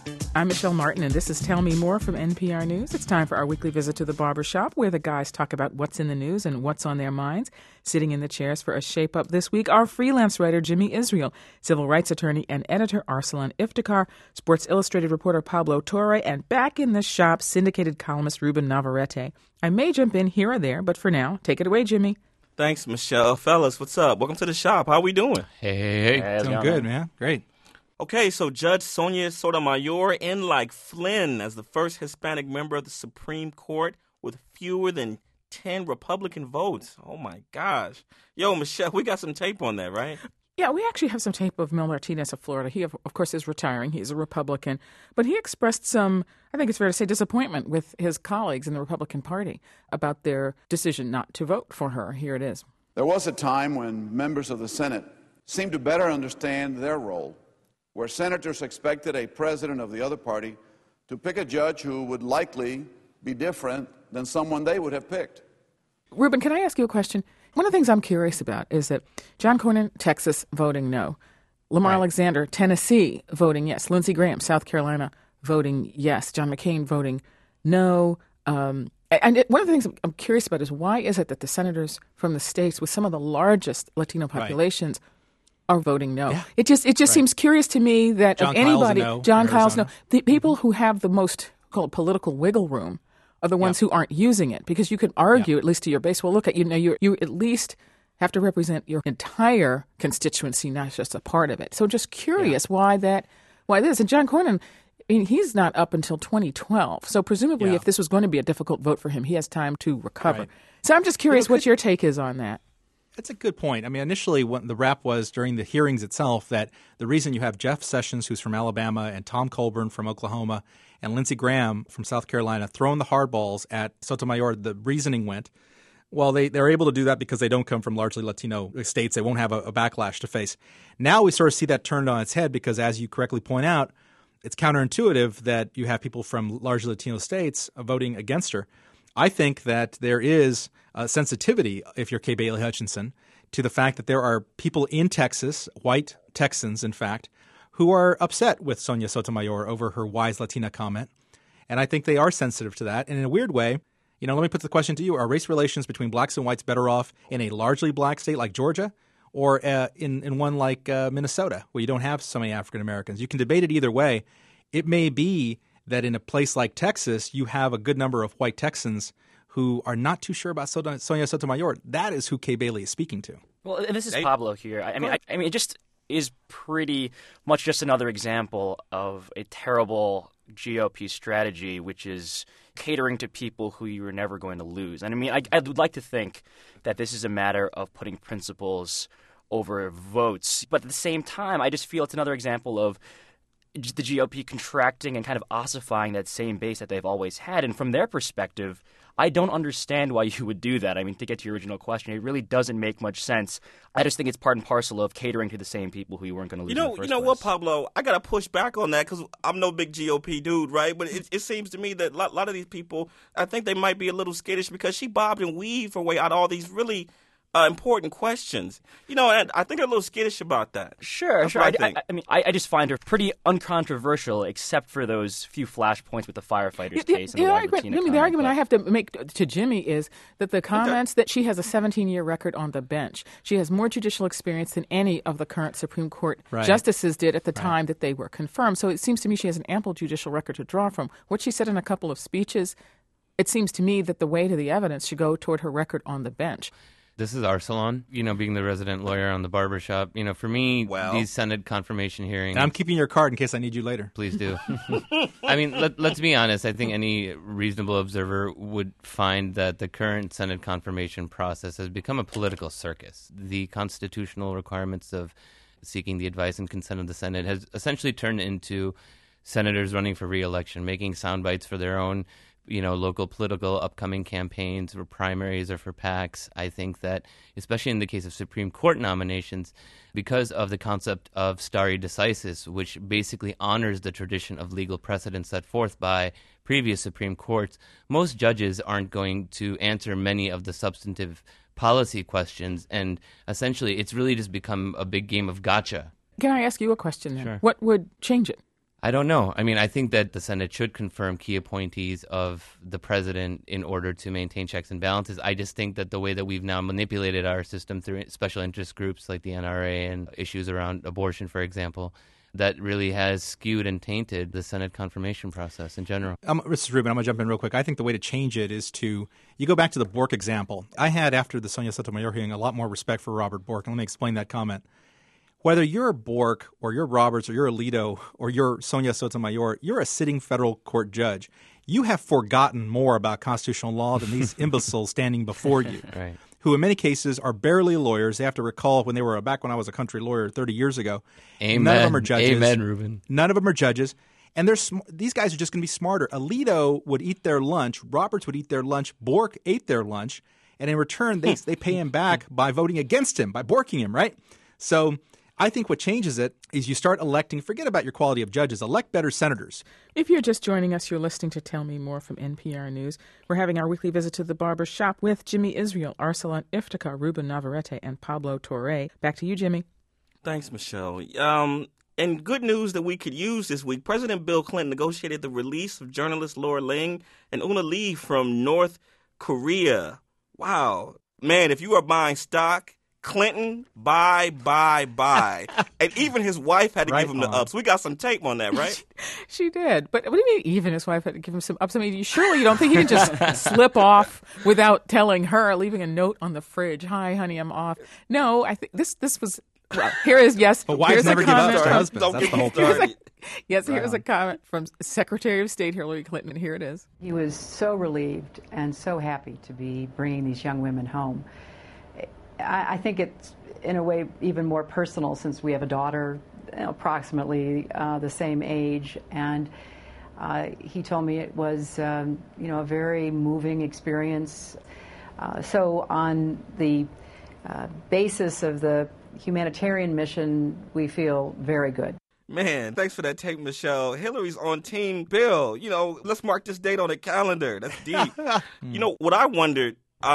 I'm Michelle Martin, and this is Tell Me More from NPR News. It's time for our weekly visit to the barbershop, where the guys talk about what's in the news and what's on their minds. Sitting in the chairs for a shape-up this week, our freelance writer, Jimmy Israel, civil rights attorney and editor, Arsalan Iftikhar, Sports Illustrated reporter, Pablo Torre, and back in the shop, syndicated columnist Ruben Navarrete. I may jump in here or there, but for now, take it away, Jimmy. Thanks, Michelle. Fellas, what's up? Welcome to the shop. How we doing? Hey. Doing good, man. Great. Okay, so Judge Sonia Sotomayor in like Flynn as the first Hispanic member of the Supreme Court with fewer than 10 Republican votes. Oh, my gosh. Yo, Michelle, we got some tape on that, right? Yeah, we actually have some tape of Mel Martinez of Florida. He, of course, is retiring. He's a Republican. But he expressed some, I think it's fair to say, disappointment with his colleagues in the Republican Party about their decision not to vote for her. Here it is. There was a time when members of the Senate seemed to better understand their role, where senators expected a president of the other party to pick a judge who would likely be different than someone they would have picked. Ruben, can I ask you a question? One of the things I'm curious about is that John Cornyn, Texas, voting no. Lamar Alexander, Tennessee, voting yes. Lindsey Graham, South Carolina, voting yes. John McCain voting no. One of the things I'm curious about is why is it that the senators from the states with some of the largest Latino populations are voting no? Yeah. It just seems curious to me that John of anybody, Kyle's a no, John Kyle's no. Arizona. The people who have the most called political wiggle room are the ones who aren't using it, because you could argue, at least to your base, well, look at you at least have to represent your entire constituency, not just a part of it. So just curious why this. And John Cornyn, I mean, he's not up until 2012. So presumably if this was going to be a difficult vote for him, he has time to recover. Right. So I'm just curious what your take is on that. That's a good point. I mean, initially, what the rap was during the hearings itself, that the reason you have Jeff Sessions, who's from Alabama, and Tom Colburn from Oklahoma, and Lindsey Graham from South Carolina throwing the hardballs at Sotomayor, the reasoning went, well, they're able to do that because they don't come from largely Latino states. They won't have a backlash to face. Now we sort of see that turned on its head because, as you correctly point out, it's counterintuitive that you have people from largely Latino states voting against her. I think that there is a sensitivity, if you're Kay Bailey Hutchinson, to the fact that there are people in Texas, white Texans, in fact, who are upset with Sonia Sotomayor over her wise Latina comment. And I think they are sensitive to that. And in a weird way, let me put the question to you. Are race relations between blacks and whites better off in a largely black state like Georgia or in one like Minnesota, where you don't have so many African Americans? You can debate it either way. It may be that in a place like Texas, you have a good number of white Texans who are not too sure about Sonia Sotomayor. That is who Kay Bailey is speaking to. Well, and this is Pablo here. I mean, it just is pretty much just another example of a terrible GOP strategy, which is catering to people who you were never going to lose. And I mean, I would like to think that this is a matter of putting principles over votes. But at the same time, I just feel it's another example of the GOP contracting and kind of ossifying that same base that they've always had. And from their perspective, I don't understand why you would do that. I mean, to get to your original question, it really doesn't make much sense. I just think it's part and parcel of catering to the same people who you weren't going to lose in the first place. You know what, Pablo? I got to push back on that because I'm no big GOP dude, right? But it seems to me that a lot of these people, I think they might be a little skittish because she bobbed and weaved her way out of all these really important questions. And I think they're a little skittish about that. Sure. I mean, I just find her pretty uncontroversial, except for those few flashpoints with the firefighters case and the argument I have to make to Jimmy is that the comments that she has a 17-year record on the bench. She has more judicial experience than any of the current Supreme Court justices did at the time that they were confirmed. So it seems to me she has an ample judicial record to draw from. What she said in a couple of speeches, it seems to me that the weight of the evidence should go toward her record on the bench. This is Arsalan, being the resident lawyer on the barbershop. For me, these Senate confirmation hearings... And I'm keeping your card in case I need you later. Please do. I mean, let's be honest. I think any reasonable observer would find that the current Senate confirmation process has become a political circus. The constitutional requirements of seeking the advice and consent of the Senate has essentially turned into senators running for re-election, making sound bites for their own local political upcoming campaigns for primaries or for PACs. I think that, especially in the case of Supreme Court nominations, because of the concept of stare decisis, which basically honors the tradition of legal precedent set forth by previous Supreme Courts, most judges aren't going to answer many of the substantive policy questions, and essentially it's really just become a big game of gotcha. Can I ask you a question then? Sure. What would change it? I don't know. I mean, I think that the Senate should confirm key appointees of the president in order to maintain checks and balances. I just think that the way that we've now manipulated our system through special interest groups like the NRA and issues around abortion, for example, that really has skewed and tainted the Senate confirmation process in general. This is Ruben. I'm going to jump in real quick. I think the way to change it is you go back to the Bork example. I had, after the Sonia Sotomayor hearing, a lot more respect for Robert Bork. And let me explain that comment. Whether you're a Bork or you're Roberts or you're Alito or you're Sonia Sotomayor, you're a sitting federal court judge. You have forgotten more about constitutional law than these imbeciles standing before you, Right. who in many cases are barely lawyers. They have to recall when they were back when I was a country lawyer 30 years ago. Amen. None of them are judges. Amen, Ruben. None of them are judges. And these guys are just going to be smarter. Alito would eat their lunch. Roberts would eat their lunch. Bork ate their lunch. And in return, they pay him back by voting against him, by borking him, right? So I think what changes it is you start electing, forget about your quality of judges, elect better senators. If you're just joining us, you're listening to Tell Me More from NPR News. We're having our weekly visit to the barber shop with Jimmy Israel, Arsalan Iftikhar, Ruben Navarrete, and Pablo Torre. Back to you, Jimmy. Thanks, Michelle. And good news that we could use this week. President Bill Clinton negotiated the release of journalists Laura Ling and Una Lee from North Korea. Wow. Man, if you are buying stock, Clinton, buy. And even his wife had to give him the ups. We got some tape on that, right? She did. But what do you mean even his wife had to give him some ups? I mean, surely you don't think he can just slip off without telling her, leaving a note on the fridge, "Hi, honey, I'm off." No, I think this was, well, here is, yes. But wives never give up to husbands. Don't That's get the whole me started. thing. Yes, here's a comment from Secretary of State Hillary Clinton, and here it is. He was so relieved and so happy to be bringing these young women home. I think it's, in a way, even more personal since we have a daughter approximately the same age. And he told me it was, a very moving experience. So on the basis of the humanitarian mission, we feel very good. Man, thanks for that tape, Michelle. Hillary's on Team Bill. Let's mark this date on the calendar. That's deep. What I wondered,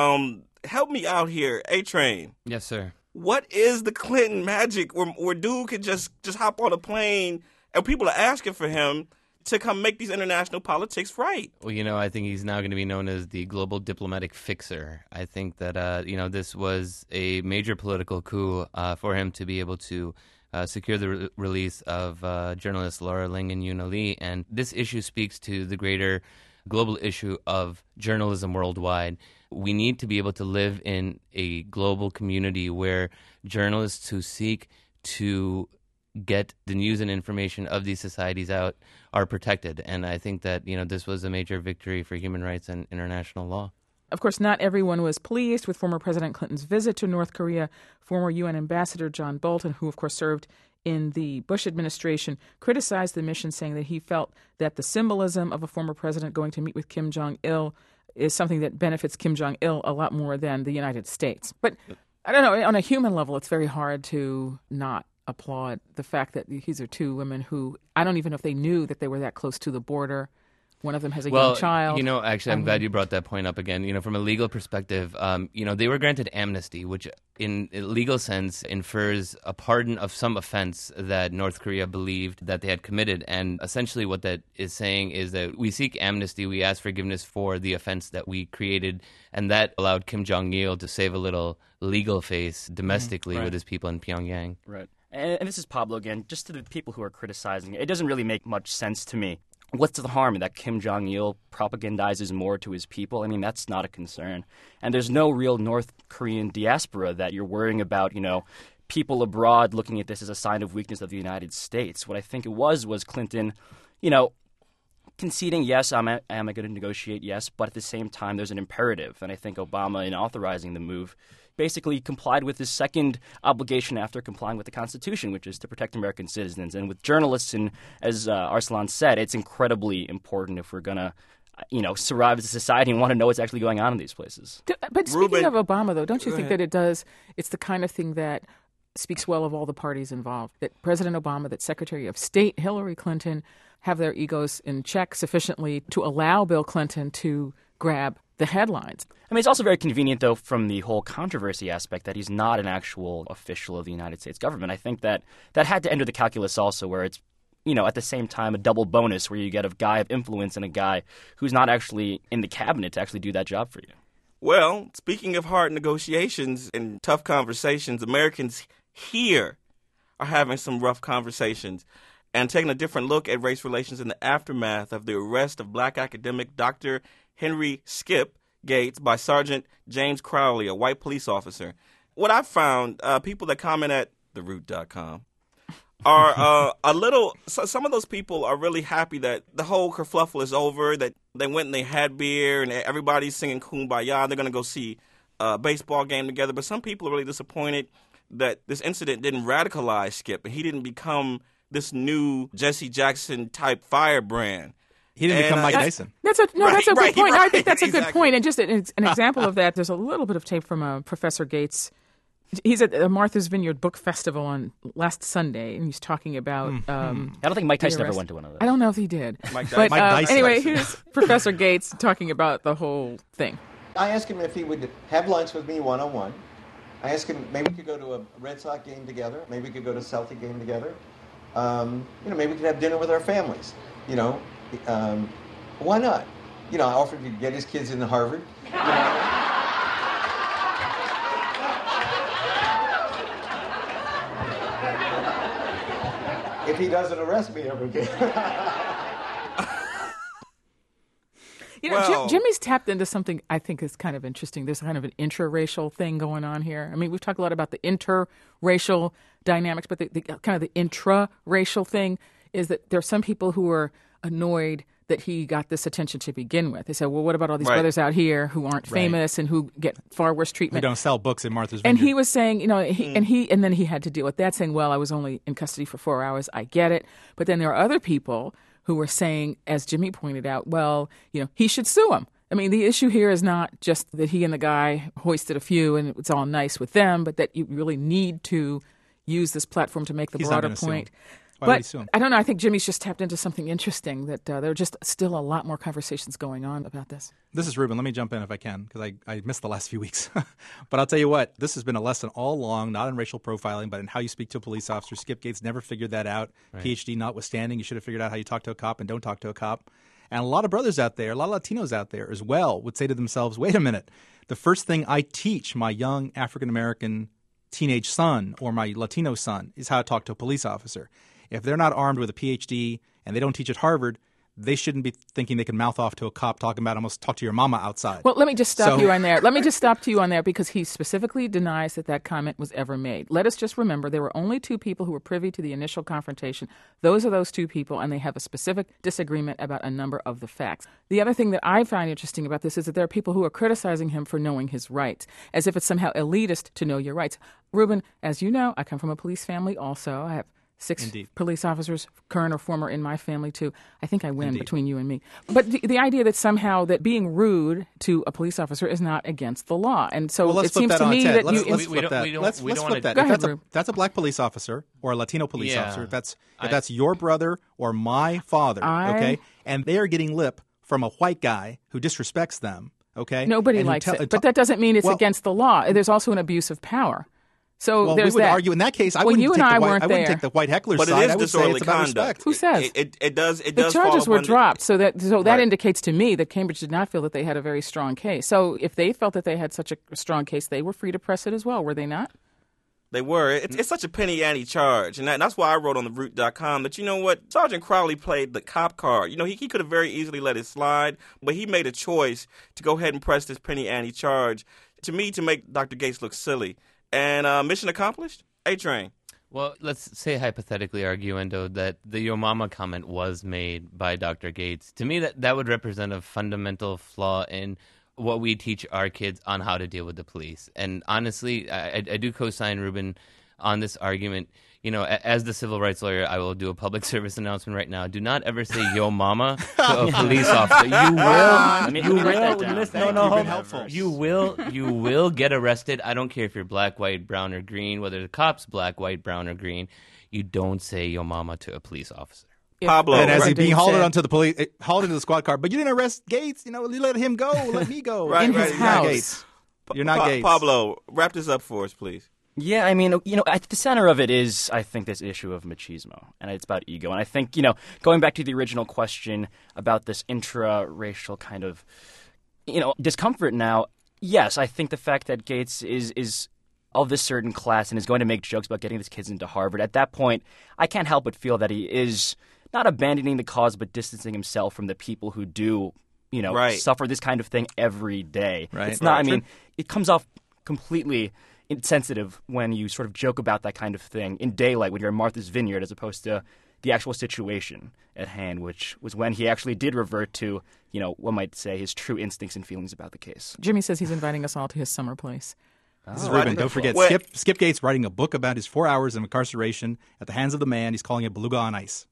help me out here, A-Train. Yes, sir. What is the Clinton magic where dude could just hop on a plane and people are asking for him to come make these international politics right? Well, I think he's now going to be known as the global diplomatic fixer. I think that, this was a major political coup for him to be able to secure the release of journalists Laura Ling and Una Lee. And this issue speaks to the greater global issue of journalism worldwide. We need to be able to live in a global community where journalists who seek to get the news and information of these societies out are protected. And I think that, this was a major victory for human rights and international law. Of course, not everyone was pleased with former President Clinton's visit to North Korea. Former UN Ambassador John Bolton, who, of course, served in the Bush administration, criticized the mission, saying that he felt that the symbolism of a former president going to meet with Kim Jong-il is something that benefits Kim Jong-il a lot more than the United States. But I don't know, on a human level, it's very hard to not applaud the fact that these are two women who, I don't even know if they knew that they were that close to the border. One of them has a young child. Actually, I'm glad you brought that point up again. From a legal perspective, they were granted amnesty, which in a legal sense infers a pardon of some offense that North Korea believed that they had committed. And essentially what that is saying is that we seek amnesty, we ask forgiveness for the offense that we created, and that allowed Kim Jong-il to save a little legal face domestically with his people in Pyongyang. Right. And this is Pablo again. Just to the people who are criticizing it doesn't really make much sense to me. What's the harm that Kim Jong-il propagandizes more to his people? I mean, that's not a concern. And there's no real North Korean diaspora that you're worrying about, people abroad looking at this as a sign of weakness of the United States. What I think it was Clinton, conceding, yes, am I going to negotiate? Yes, but at the same time, there's an imperative. And I think Obama, in authorizing the move, basically complied with his second obligation after complying with the Constitution, which is to protect American citizens. And with journalists, and as Arsalan said, it's incredibly important if we're going to survive as a society and want to know what's actually going on in these places. But speaking of Obama, though, don't you think that it's the kind of thing that speaks well of all the parties involved, that President Obama, that Secretary of State Hillary Clinton have their egos in check sufficiently to allow Bill Clinton to grab the headlines? I mean, it's also very convenient, though, from the whole controversy aspect that he's not an actual official of the United States government. I think that had to enter the calculus also, where it's at the same time, a double bonus where you get a guy of influence and a guy who's not actually in the cabinet to actually do that job for you. Well, speaking of hard negotiations and tough conversations, Americans here are having some rough conversations and taking a different look at race relations in the aftermath of the arrest of black academic Dr. Henry Skip Gates by Sergeant James Crowley, a white police officer. What I found, people that comment at theroot.com are some of those people are really happy that the whole kerfluffle is over, that they went and they had beer and everybody's singing Kumbaya. They're going to go see a baseball game together. But some people are really disappointed that this incident didn't radicalize Skip and he didn't become this new Jesse Jackson type firebrand. He didn't become Mike Tyson. That's a good point. Right, I think that's a good exactly. point. And just an example of that, there's a little bit of tape from Professor Gates. He's at Martha's Vineyard Book Festival on last Sunday, and he's talking about. I don't think Mike Tyson ever went to one of those. I don't know if he did. Mike But Dyson. anyway, here's Professor Gates talking about the whole thing. I asked him if he would have lunch with me one-on-one. I asked him maybe we could go to a Red Sox game together. Maybe we could go to a Celtic game together. Maybe we could have dinner with our families. Why not? I offered to get his kids into Harvard. If he doesn't arrest me ever again. Jimmy's tapped into something I think is kind of interesting. There's kind of an intraracial thing going on here. I mean, we've talked a lot about the interracial dynamics, but the kind of the intraracial thing is that there are some people who are annoyed that he got this attention to begin with. They said, well, what about all these brothers out here who aren't famous and who get far worse treatment? Who don't sell books in Martha's Vineyard. And he was saying, and then he had to deal with that, saying, well, I was only in custody for 4 hours. I get it. But then there are other people who were saying, as Jimmy pointed out, well, he should sue him. I mean, the issue here is not just that he and the guy hoisted a few and it's all nice with them, but that you really need to use this platform to make the broader point. Why would he But sue him? I don't know. I think Jimmy's just tapped into something interesting, that there are just still a lot more conversations going on about this. This is Ruben. Let me jump in if I can, because I missed the last few weeks. But I'll tell you what, this has been a lesson all along, not in racial profiling, but in how you speak to a police officer. Skip Gates never figured that out. Right. PhD notwithstanding, you should have figured out how you talk to a cop and don't talk to a cop. And a lot of brothers out there, a lot of Latinos out there as well, would say to themselves, wait a minute, the first thing I teach my young African-American teenage son or my Latino son is how to talk to a police officer. If they're not armed with a PhD and they don't teach at Harvard, they shouldn't be thinking they can mouth off to a cop talking about almost talk to your mama outside. Well, let me just stop you on there. Let me just stop you on there because he specifically denies that comment was ever made. Let us just remember there were only two people who were privy to the initial confrontation. Those are those two people, and they have a specific disagreement about a number of the facts. The other thing that I find interesting about this is that there are people who are criticizing him for knowing his rights, as if it's somehow elitist to know your rights. Ruben, as you know, I come from a police family also. I have 6 police officers, current or former, in my family, too. I think I win between you and me. But the idea that somehow that being rude to a police officer is not against the law. And so it seems to me that let's flip that. Let's flip that. Go ahead, that's a black police officer or a Latino police officer. If that's your brother or my father, okay, and they are getting lip from a white guy who disrespects them, okay? Nobody likes it. But that doesn't mean it's against the law. There's also an abuse of power. So we would argue in that case. I wouldn't take the white heckler's side. But it is I would say it's about respect. Who says it does? The charges were dropped, so that indicates to me that Cambridge did not feel that they had a very strong case. So if they felt that they had such a strong case, they were free to press it as well, were they not? They were. It's such a penny ante charge, and that's why I wrote on the Root.com that, you know what, Sergeant Crowley played the cop card. He could have very easily let it slide, but he made a choice to go ahead and press this penny ante charge, to me, to make Dr. Gates look silly. And mission accomplished? A-Train. Well, let's say hypothetically, arguendo, that the Yo Mama comment was made by Dr. Gates. To me, that would represent a fundamental flaw in what we teach our kids on how to deal with the police. And honestly, I do co-sign Ruben on this argument. As the civil rights lawyer, I will do a public service announcement right now. Do not ever say "yo mama" to a police officer. You will get arrested. I don't care if you're black, white, brown, or green. Whether the cop's black, white, brown, or green, you don't say "yo mama" to a police officer. Pablo, and as he's being hauled into the squad car, but you didn't arrest Gates. You let him go. Let me go. In his house. Gates. You're not Gates. Pablo, wrap this up for us, please. Yeah, I mean, at the center of it is, I think, this issue of machismo, and it's about ego. And I think, going back to the original question about this intra-racial kind of, discomfort now, yes, I think the fact that Gates is of this certain class and is going to make jokes about getting his kids into Harvard, at that point, I can't help but feel that he is not abandoning the cause, but distancing himself from the people who do, suffer this kind of thing every day. Right. It's not, it comes off completely insensitive when you sort of joke about that kind of thing in daylight when you're in Martha's Vineyard, as opposed to the actual situation at hand, which was when he actually did revert to, one might say, his true instincts and feelings about the case. Jimmy says he's inviting us all to his summer place. This is Ruben. Don't forget, Skip Gates writing a book about his 4 hours of incarceration at the hands of the man. He's calling it Beluga on Ice.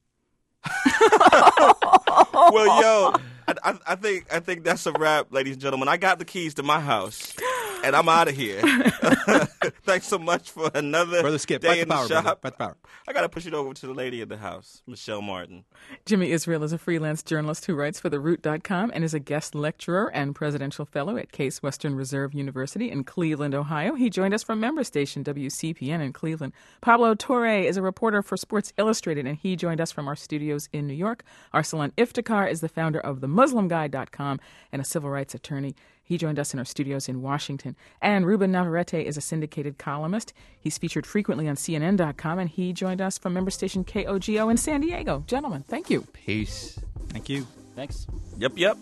Well, I think that's a wrap, ladies and gentlemen. I got the keys to my house, and I'm out of here. Thanks so much for another Brother Skip, day in the shop. Power. I got to push it over to the lady in the house, Michelle Martin. Jimmy Israel is a freelance journalist who writes for TheRoot.com and is a guest lecturer and presidential fellow at Case Western Reserve University in Cleveland, Ohio. He joined us from member station WCPN in Cleveland. Pablo Torre is a reporter for Sports Illustrated, and he joined us from our studios in New York. Arsalan Iftikhar is the founder of TheMuslimGuy.com and a civil rights attorney. He joined us in our studios in Washington. And Ruben Navarrete is a syndicated columnist. He's featured frequently on CNN.com, and he joined us from member station KOGO in San Diego. Gentlemen, thank you. Peace. Thank you. Thanks. Yep.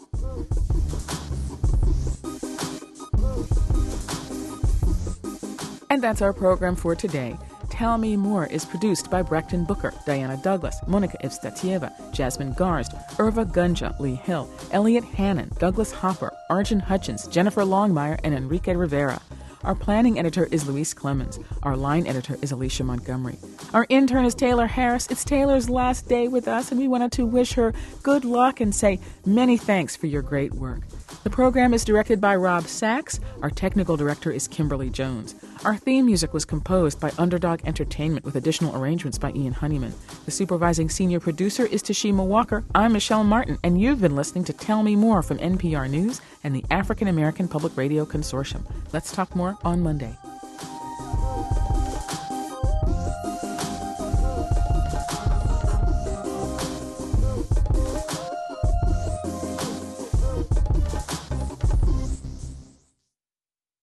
And that's our program for today. Tell Me More is produced by Braxton Booker, Diana Douglas, Monica Evstatieva, Jasmine Garst, Irva Gunja, Lee Hill, Elliot Hannon, Douglas Hopper, Arjun Hutchins, Jennifer Longmire, and Enrique Rivera. Our planning editor is Luis Clemens. Our line editor is Alicia Montgomery. Our intern is Taylor Harris. It's Taylor's last day with us, and we wanted to wish her good luck and say many thanks for your great work. The program is directed by Rob Sachs. Our technical director is Kimberly Jones. Our theme music was composed by Underdog Entertainment with additional arrangements by Ian Honeyman. The supervising senior producer is Tashima Walker. I'm Michelle Martin, and you've been listening to Tell Me More from NPR News and the African American Public Radio Consortium. Let's talk more on Monday.